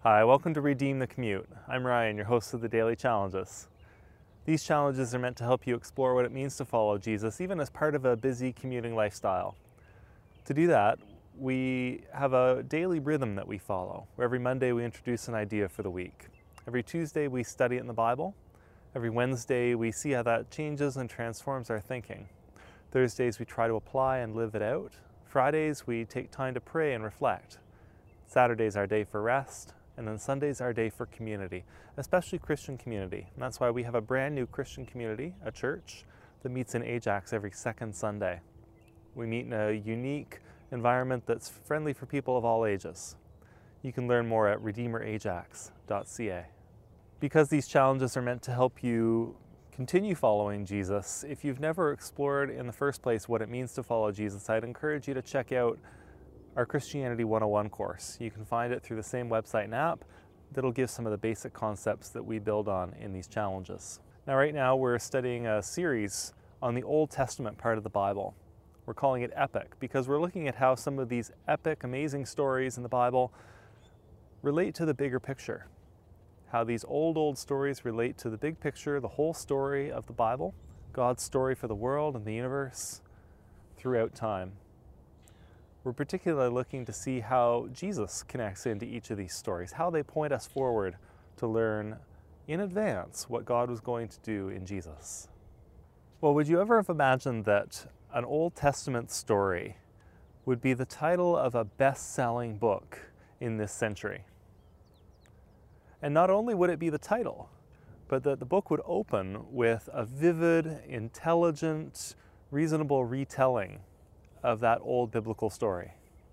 Hi, welcome to Redeem the Commute. I'm Ryan, your host of the Daily Challenges. These challenges are meant to help you explore what it means to follow Jesus, even as part of a busy commuting lifestyle. To do that, we have a daily rhythm that we follow, where every Monday we introduce an idea for the week. Every Tuesday we study it in the Bible. Every Wednesday we see how that changes and transforms our thinking. Thursdays we try to apply and live it out. Fridays we take time to pray and reflect. Saturday's our day for rest. And then Sunday's our day for community, especially Christian community. And that's why we have a brand new Christian community, a church, that meets in Ajax every second Sunday. We meet in a unique environment that's friendly for people of all ages. You can learn more at redeemerajax.ca. Because these challenges are meant to help you continue following Jesus, if you've never explored in the first place what it means to follow Jesus, I'd encourage you to check out our Christianity 101 course. You can find it through the same website and app that'll give some of the basic concepts that we build on in these challenges. Now, right now we're studying a series on the Old Testament part of the Bible. We're calling it Epic because we're looking at how some of these epic, amazing stories in the Bible relate to the bigger picture. How these old stories relate to the big picture, the whole story of the Bible, God's story for the world and the universe throughout time. We're particularly looking to see how Jesus connects into each of these stories, how they point us forward to learn in advance what God was going to do in Jesus. Well, would you ever have imagined that an Old Testament story would be the title of a best-selling book in this century? And not only would it be the title, but that the book would open with a vivid, intelligent, reasonable retelling of that old biblical story.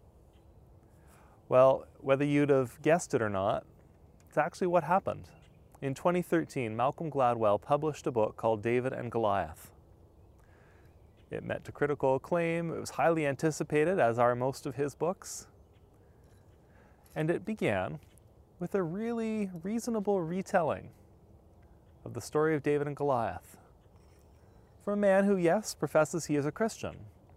Well, whether you'd have guessed it or not, it's actually what happened. In 2013, Malcolm Gladwell published a book called David and Goliath. It met to critical acclaim. It was highly anticipated, as are most of his books. And it began with a really reasonable retelling of the story of David and Goliath from a man who, yes, professes he is a Christian,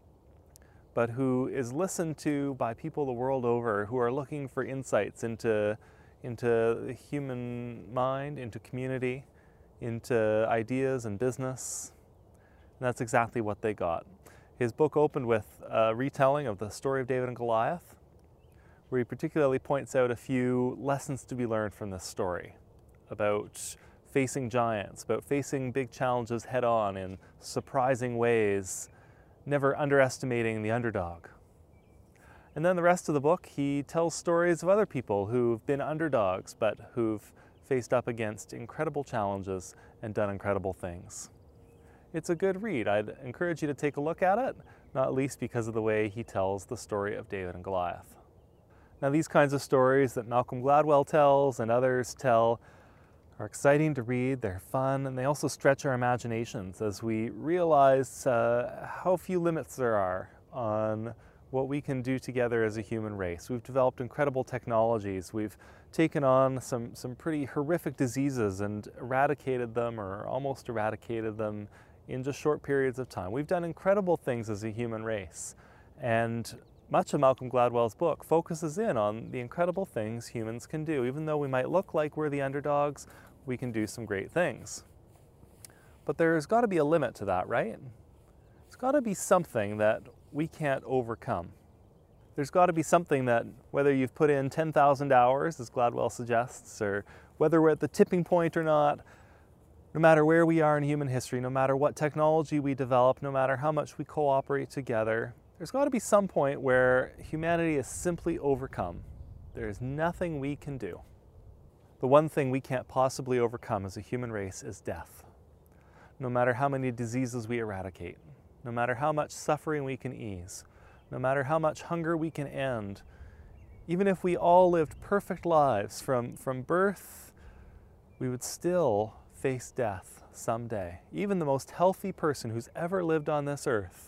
but who is listened to by people the world over who are looking for insights into the human mind, into community, into ideas and business. And that's exactly what they got. His book opened with a retelling of the story of David and Goliath, where he particularly points out a few lessons to be learned from this story about facing giants, about facing big challenges head on in surprising ways, never underestimating the underdog. And then the rest of the book, he tells stories of other people who've been underdogs, but who've faced up against incredible challenges and done incredible things. It's a good read. I'd encourage you to take a look at it, not least because of the way he tells the story of David and Goliath. Now, these kinds of stories that Malcolm Gladwell tells and others tell are exciting to read, they're fun, and they also stretch our imaginations as we realize how few limits there are on what we can do together as a human race. We've developed incredible technologies. We've taken on some pretty horrific diseases and eradicated them, or almost eradicated them, in just short periods of time. We've done incredible things as a human race, and much of Malcolm Gladwell's book focuses in on the incredible things humans can do. Even though we might look like we're the underdogs, we can do some great things. But there's got to be a limit to that, right? There's got to be something that we can't overcome. There's got to be something that, whether you've put in 10,000 hours, as Gladwell suggests, or whether we're at the tipping point or not, no matter where we are in human history, no matter what technology we develop, no matter how much we cooperate together, there's got to be some point where humanity is simply overcome. There's nothing we can do. The one thing we can't possibly overcome as a human race is death. No matter how many diseases we eradicate, no matter how much suffering we can ease, no matter how much hunger we can end, even if we all lived perfect lives from birth, we would still face death someday. Even the most healthy person who's ever lived on this earth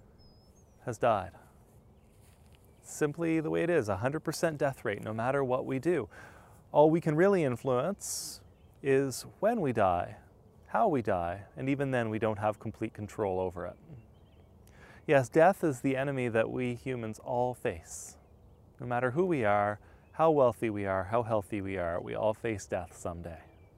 has died. Simply the way it is, 100% death rate, no matter what we do. All we can really influence is when we die, how we die, and even then we don't have complete control over it. Yes, death is the enemy that we humans all face. No matter who we are, how wealthy we are, how healthy we are, we all face death someday.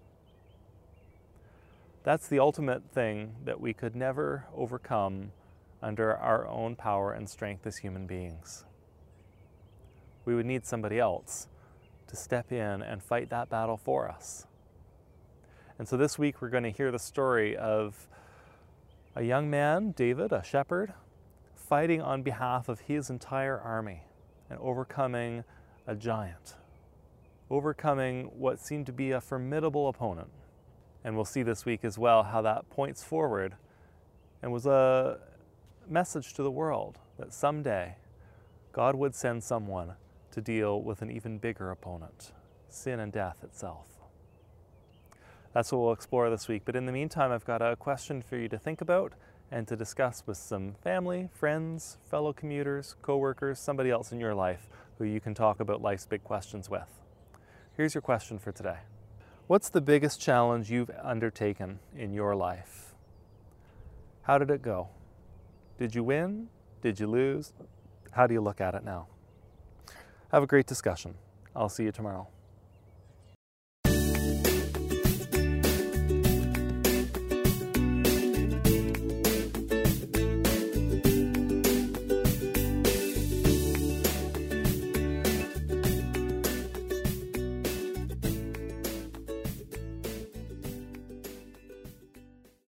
That's the ultimate thing that we could never overcome under our own power and strength as human beings. We would need somebody else to step in and fight that battle for us. And so this week we're going to hear the story of a young man, David, a shepherd, fighting on behalf of his entire army and overcoming a giant, overcoming what seemed to be a formidable opponent. And we'll see this week as well how that points forward and was a message to the world that someday God would send someone to deal with an even bigger opponent, sin and death itself. That's what we'll explore this week. But in the meantime, I've got a question for you to think about and to discuss with some family, friends, fellow commuters, co-workers, somebody else in your life who you can talk about life's big questions with. Here's your question for today. What's the biggest challenge you've undertaken in your life? How did it go? Did you win? Did you lose? How do you look at it now? Have a great discussion. I'll see you tomorrow.